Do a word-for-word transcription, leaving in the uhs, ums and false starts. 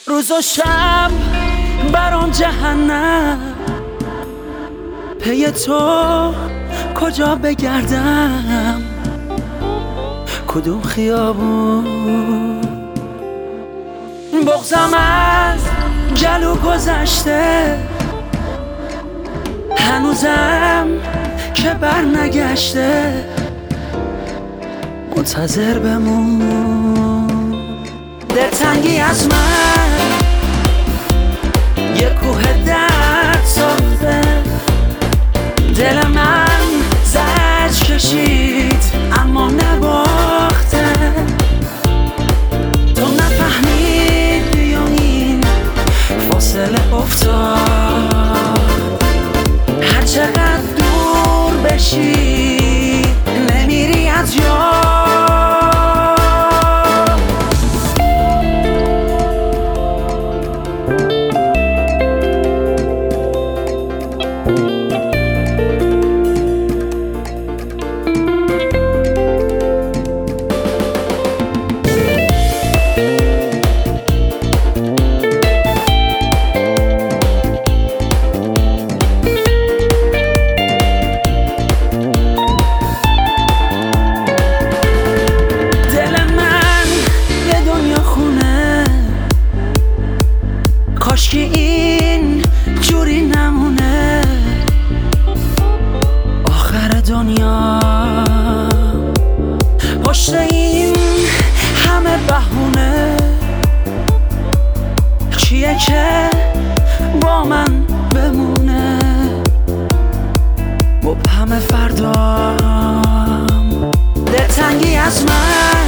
روز و شب برام جهنم، پی تو کجا بگردم، کدوم خیابون. بغضم از گلو گذشته، هنوزم که بر نگشته، منتظر بمون. دلتنگی از من یه کوه درد ساخته، دل من زج کشید اما نباخته. تو نفهمیدی یا این فاصله افتاد، هر چقدر دور بشی نمیری از یاد. کاشکی این جوری نمونه آخر دنیا، پشت این همه بهونه کیه که با من بمونه. مبهم فردام، دلتنگی از من